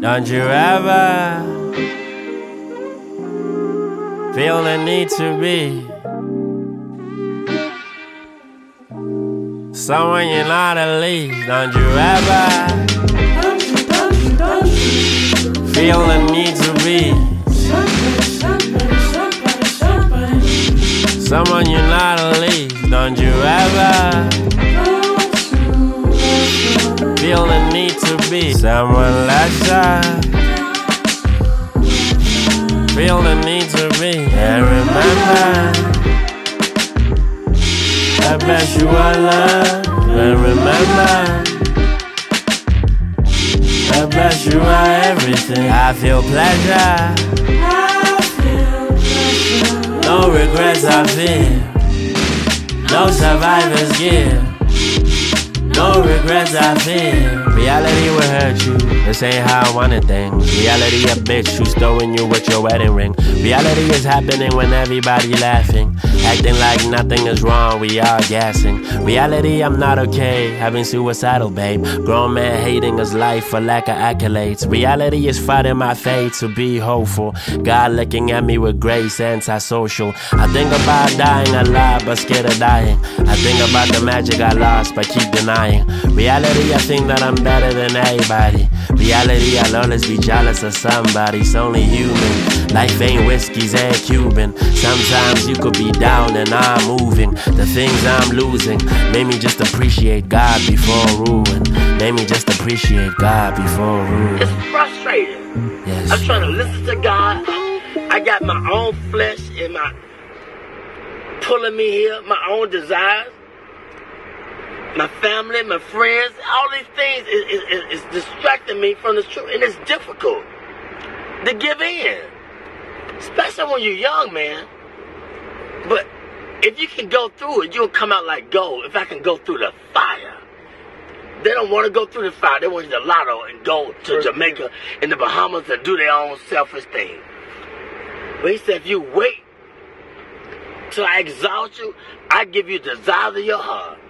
Don't you ever feel the need to be someone you're not at least? Don't you ever feel the need to be someone you're not at least? Don't you ever feel the need to be someone lesser? Feel the need to be. And remember, I bet you are loved. And remember, I bet you are everything. I feel pleasure, no regrets I feel, no survivor's guilt, no regrets I feel. Reality will hurt you, this ain't how I wanted things. Reality a bitch who's throwing you with your wedding ring. Reality is happening when everybody laughing, acting like nothing is wrong, we all gassing. Reality, I'm not okay, having suicidal, babe. Grown man hating his life for lack of accolades. Reality is fighting my fate to be hopeful. God looking at me with grace, antisocial. I think about dying alive, but scared of dying. I think about the magic I lost, but keep denying. Reality, I think that I'm better than everybody. Reality, I'll always be jealous of somebody. It's only human. Life ain't whiskeys and Cuban. Sometimes you could be down and I'm moving. The things I'm losing made me just appreciate God before ruin. Made me just appreciate God before ruin. It's frustrating. Yes. I'm trying to listen to God. I got my own flesh and my pulling me here, my own desires, my family, my friends. All these things is distracting me from the truth, and it's difficult to give in, especially when you're young, man. But if you can go through it, you'll come out like gold. If I can go through the fire. They don't want to go through the fire. They want to the lotto and go to Jamaica and the Bahamas and do their own selfish thing. But he said, if you wait till I exalt you, I give you the desires of your heart.